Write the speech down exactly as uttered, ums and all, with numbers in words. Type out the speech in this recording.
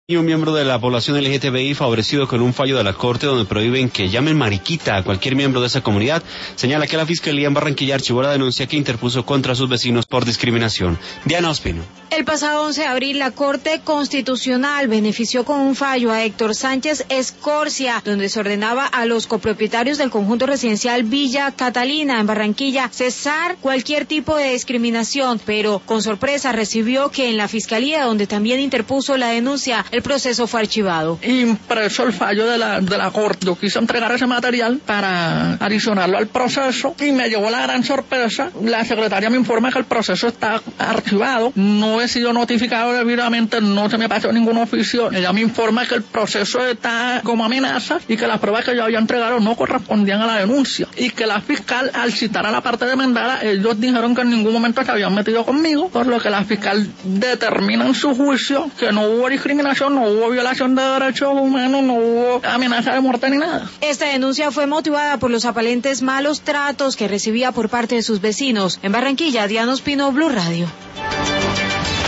Y un miembro de la población L G T B I favorecido con un fallo de la Corte donde prohíben que llamen mariquita a cualquier miembro de esa comunidad, señala que la Fiscalía en Barranquilla archivó la denuncia que interpuso contra sus vecinos por discriminación. Diana Ospino. El pasado once de abril, la Corte Constitucional benefició con un fallo a Héctor Sánchez Escorcia, donde se ordenaba a los copropietarios del conjunto residencial Villa Catalina en Barranquilla cesar cualquier tipo de discriminación, pero con sorpresa recibió que en la Fiscalía, donde también interpuso la denuncia, el proceso fue archivado. Impreso el fallo de la, de la Corte, yo quise entregar ese material para adicionarlo al proceso y me llevó la gran sorpresa. La secretaria me informa que el proceso está archivado, no he sido notificado debidamente, no se me pasó ningún oficio. Ella me informa que el proceso está como amenaza y que las pruebas que yo había entregado no correspondían a la denuncia y que la fiscal, al citar a la parte demandada, ellos dijeron que en ningún momento se habían metido conmigo, por lo que la fiscal determina en su juicio que no hubo discriminación, no hubo violación de derechos humanos, no hubo amenaza de muerte ni nada. Esta denuncia fue motivada por los aparentes malos tratos que recibía por parte de sus vecinos. En Barranquilla, Diana Ospino, Blue Radio.